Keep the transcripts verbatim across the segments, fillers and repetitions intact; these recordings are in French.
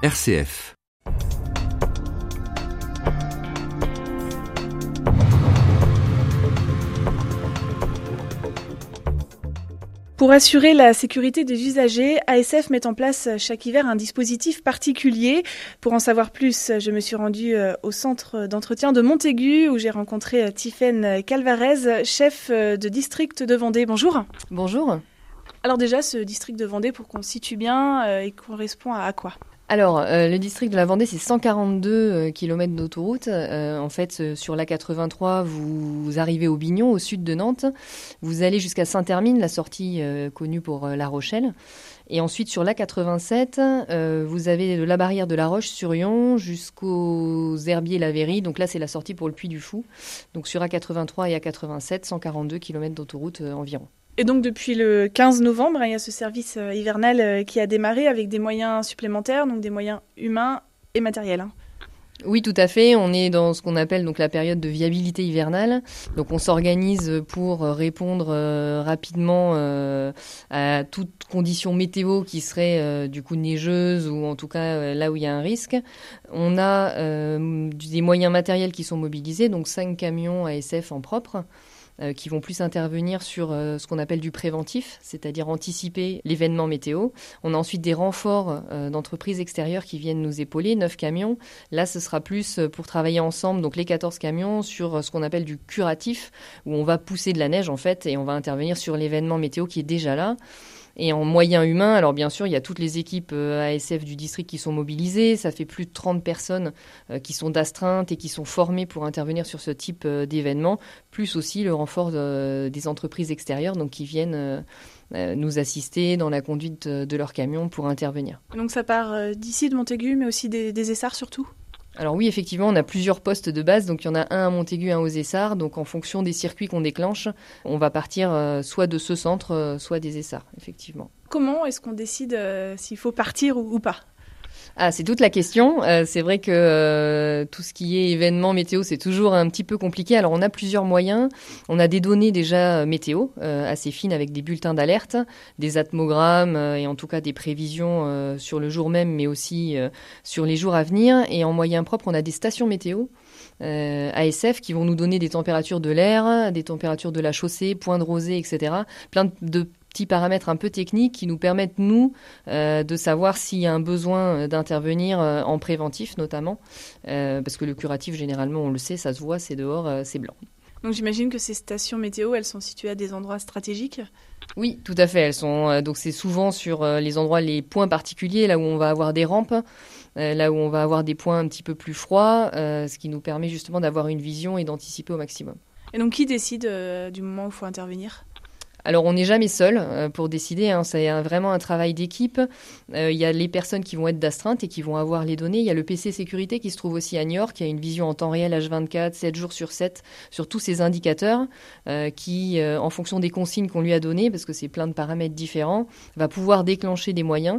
R C F. Pour assurer la sécurité des usagers, A S F met en place chaque hiver un dispositif particulier. Pour en savoir plus, je me suis rendue au centre d'entretien de Montaigu où j'ai rencontré Tiffaine Calvarez, chef de district de Vendée. Bonjour. Bonjour. Alors déjà, ce district de Vendée, pour qu'on se situe bien, euh, il correspond à, à quoi ? Alors, euh, le district de la Vendée, c'est cent quarante-deux euh, kilomètres d'autoroute. Euh, en fait, euh, sur l'A quatre-vingt-trois, vous, vous arrivez au Bignon, au sud de Nantes. Vous allez jusqu'à Saint-Hermine, la sortie euh, connue pour euh, La Rochelle. Et ensuite, sur l'A quatre-vingt-sept, euh, vous avez de la barrière de La Roche-sur-Yon jusqu'aux Herbiers-la-Vairie. Donc là, c'est la sortie pour le Puy du Fou. Donc sur A quatre-vingt-trois et A quatre-vingt-sept, cent quarante-deux kilomètres d'autoroute euh, environ. Et donc depuis le quinze novembre, il y a ce service hivernal qui a démarré avec des moyens supplémentaires, donc des moyens humains et matériels. Oui, tout à fait. On est dans ce qu'on appelle donc la période de viabilité hivernale. Donc on s'organise pour répondre euh, rapidement euh, à toute condition météo qui serait euh, du coup neigeuse ou en tout cas euh, là où il y a un risque. On a euh, des moyens matériels qui sont mobilisés, donc cinq camions A S F en propre. Euh, qui vont plus intervenir sur euh, ce qu'on appelle du préventif, c'est-à-dire anticiper l'événement météo. On a ensuite des renforts euh, d'entreprises extérieures qui viennent nous épauler, neuf camions. Là, ce sera plus pour travailler ensemble, donc les quatorze camions, sur euh, ce qu'on appelle du curatif, où on va pousser de la neige en fait, et on va intervenir sur l'événement météo qui est déjà là. Et en moyens humains, alors bien sûr, il y a toutes les équipes A S F du district qui sont mobilisées. Ça fait plus de trente personnes euh, qui sont d'astreinte et qui sont formées pour intervenir sur ce type euh, d'événement, plus aussi le renfort de, des entreprises extérieures donc qui viennent euh, euh, nous assister dans la conduite de, de leurs camions pour intervenir. Donc ça part euh, d'ici, de Montaigu, mais aussi des, des Essarts surtout ? Alors oui, effectivement, on a plusieurs postes de base. Donc il y en a un à Montaigu, un aux Essarts. Donc en fonction des circuits qu'on déclenche, on va partir euh, soit de ce centre, euh, soit des Essarts, effectivement. Comment est-ce qu'on décide euh, s'il faut partir ou, ou pas ? Ah, c'est toute la question. Euh, c'est vrai que euh, tout ce qui est événement météo, c'est toujours un petit peu compliqué. Alors, on a plusieurs moyens. On a des données déjà météo, euh, assez fines, avec des bulletins d'alerte, des atmogrammes euh, et en tout cas des prévisions euh, sur le jour même, mais aussi euh, sur les jours à venir. Et en moyen propre, on a des stations météo euh, A S F qui vont nous donner des températures de l'air, des températures de la chaussée, points de rosée, et cetera. Plein de petits paramètres un peu techniques qui nous permettent, nous, euh, de savoir s'il y a un besoin d'intervenir euh, en préventif, notamment. Euh, parce que le curatif, généralement, on le sait, ça se voit, c'est dehors, euh, c'est blanc. Donc j'imagine que ces stations météo, elles sont situées à des endroits stratégiques ? Oui, tout à fait. Elles sont, euh, donc c'est souvent sur euh, les endroits, les points particuliers, là où on va avoir des rampes, euh, là où on va avoir des points un petit peu plus froids, euh, ce qui nous permet justement d'avoir une vision et d'anticiper au maximum. Et donc qui décide euh, du moment où il faut intervenir ? Alors, on n'est jamais seul euh, pour décider. Hein. C'est un, vraiment un travail d'équipe. Euh, il y a les personnes qui vont être d'astreinte et qui vont avoir les données. Il y a le P C sécurité qui se trouve aussi à Niort, qui a une vision en temps réel H vingt-quatre, sept jours sur sept, sur tous ces indicateurs euh, qui, euh, en fonction des consignes qu'on lui a données, parce que c'est plein de paramètres différents, va pouvoir déclencher des moyens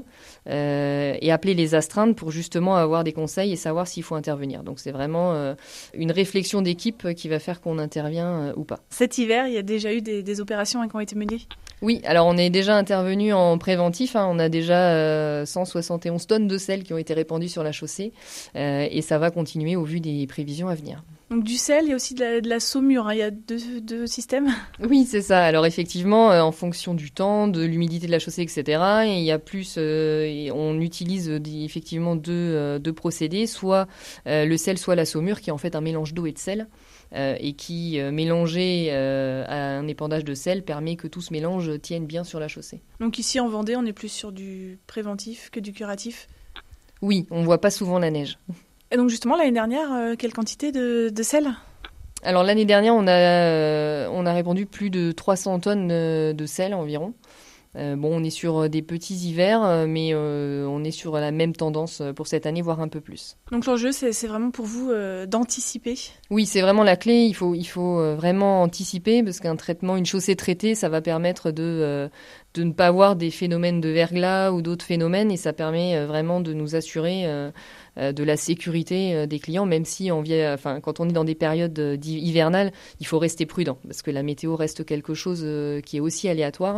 euh, et appeler les astreintes pour justement avoir des conseils et savoir s'il faut intervenir. Donc, c'est vraiment euh, une réflexion d'équipe qui va faire qu'on intervient euh, ou pas. Cet hiver, il y a déjà eu des, des opérations qui ont été menées ? Oui, alors on est déjà intervenu en préventif. Hein. On a déjà euh, cent soixante et onze tonnes de sel qui ont été répandues sur la chaussée euh, et ça va continuer au vu des prévisions à venir. Donc du sel, il y a aussi de la, de la saumure, hein. Il y a deux, deux systèmes ? Oui, c'est ça. Alors effectivement, euh, en fonction du temps, de l'humidité de la chaussée, et cetera, et il y a plus, euh, on utilise des, effectivement deux, euh, deux procédés, soit euh, le sel, soit la saumure, qui est en fait un mélange d'eau et de sel. Euh, et qui, euh, mélangé euh, à un épandage de sel, permet que tout ce mélange tienne bien sur la chaussée. Donc ici en Vendée, on est plus sur du préventif que du curatif ? Oui, on ne voit pas souvent la neige. Et donc justement, l'année dernière, euh, quelle quantité de, de sel ? Alors l'année dernière, on a, euh, on a répandu plus de trois cents tonnes euh, de sel environ. Euh, bon, on est sur des petits hivers, mais euh, on est sur la même tendance pour cette année, voire un peu plus. Donc l'enjeu, c'est, c'est vraiment pour vous euh, d'anticiper ? Oui, c'est vraiment la clé. Il faut, il faut vraiment anticiper parce qu'un traitement, une chaussée traitée, ça va permettre de, euh, de ne pas avoir des phénomènes de verglas ou d'autres phénomènes, et ça permet euh, vraiment de nous assurer euh, euh, de la sécurité euh, des clients, même si on vient, enfin, quand on est dans des périodes euh, hivernales, il faut rester prudent, parce que la météo reste quelque chose euh, qui est aussi aléatoire.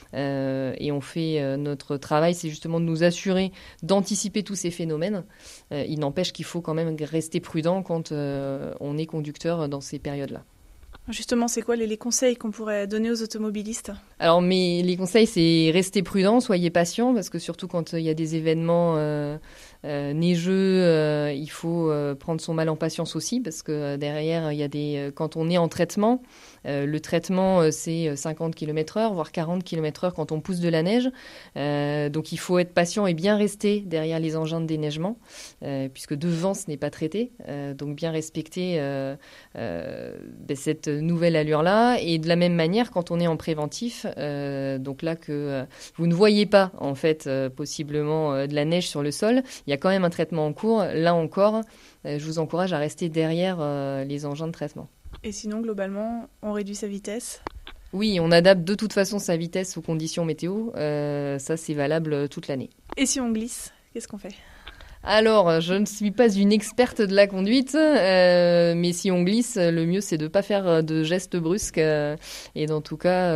Euh, et on fait euh, notre travail, c'est justement de nous assurer d'anticiper tous ces phénomènes. Euh, il n'empêche qu'il faut quand même rester prudent quand euh, on est conducteur dans ces périodes-là. Justement, c'est quoi les, les conseils qu'on pourrait donner aux automobilistes ? Alors, mais les conseils, c'est rester prudent, soyez patient, parce que surtout quand il y a des événements euh, euh, neigeux, euh, il faut euh, prendre son mal en patience aussi, parce que derrière, il y a des, quand on est en traitement, euh, le traitement, euh, c'est cinquante kilomètres heure, voire quarante kilomètres heure quand on pousse de la neige. Euh, donc, il faut être patient et bien rester derrière les engins de déneigement, euh, puisque devant, ce n'est pas traité. Euh, donc, bien respecter euh, euh, ben, cette nouvelle allure-là. Et de la même manière, quand on est en préventif, euh, donc là que euh, vous ne voyez pas, en fait, euh, possiblement euh, de la neige sur le sol, il y a quand même un traitement en cours. Là encore, euh, je vous encourage à rester derrière euh, les engins de traitement. Et sinon, globalement, on réduit sa vitesse ? Oui, on adapte de toute façon sa vitesse aux conditions météo. Euh, ça, c'est valable toute l'année. Et si on glisse, qu'est-ce qu'on fait ? Alors, je ne suis pas une experte de la conduite, euh, mais si on glisse, le mieux c'est de ne pas faire de gestes brusques euh, et d'en tout cas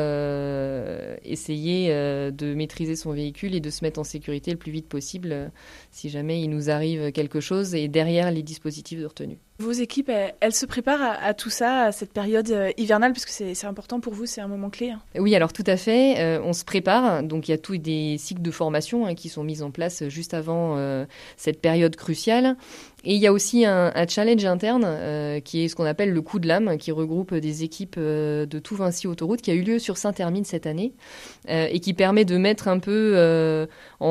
euh, essayer euh, de maîtriser son véhicule et de se mettre en sécurité le plus vite possible euh, si jamais il nous arrive quelque chose et derrière les dispositifs de retenue. Vos équipes, elles, elles se préparent à, à tout ça, à cette période euh, hivernale, puisque c'est, c'est important pour vous, c'est un moment clé. Hein. Oui, alors tout à fait, euh, on se prépare. Donc il y a tous des cycles de formation hein, qui sont mis en place juste avant euh, cette période cruciale. Et il y a aussi un, un challenge interne euh, qui est ce qu'on appelle le coup de lame, qui regroupe des équipes euh, de tout Vinci Autoroute, qui a eu lieu sur Saint-Hermine cette année euh, et qui permet de mettre un peu euh,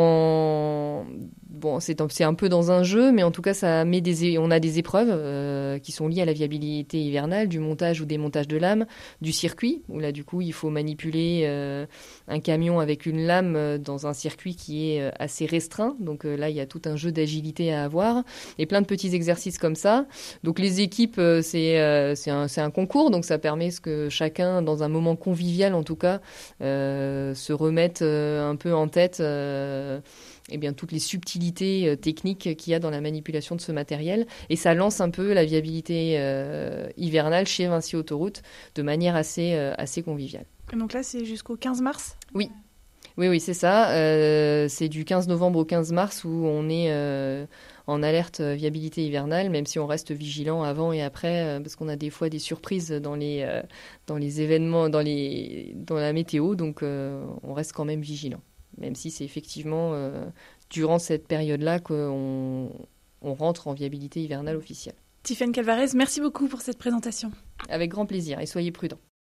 en... Bon, c'est un, c'est un peu dans un jeu, mais en tout cas, ça met des, on a des épreuves euh, qui sont liées à la viabilité hivernale, du montage ou démontage de lames, du circuit, où là, du coup, il faut manipuler euh, un camion avec une lame dans un circuit qui est assez restreint. Donc euh, là, il y a tout un jeu d'agilité à avoir et plein de petits exercices comme ça. Donc les équipes, euh, c'est, euh, c'est, un, c'est un concours, donc ça permet que chacun, dans un moment convivial en tout cas, euh, se remette euh, un peu en tête euh, eh bien, toutes les subtilités euh, techniques qu'il y a dans la manipulation de ce matériel. Et ça lance un peu la viabilité euh, hivernale chez Vinci Autoroute de manière assez, euh, assez conviviale. Et donc là, c'est jusqu'au quinze mars ? Oui. Oui, oui, c'est ça. Euh, c'est du quinze novembre au quinze mars où on est euh, en alerte viabilité hivernale, même si on reste vigilant avant et après, euh, parce qu'on a des fois des surprises dans les, euh, dans les événements, dans, les, dans la météo, donc euh, on reste quand même vigilant. Même si c'est effectivement euh, durant cette période-là qu'on on rentre en viabilité hivernale officielle. Tiffaine Calvarez, merci beaucoup pour cette présentation. Avec grand plaisir et soyez prudents.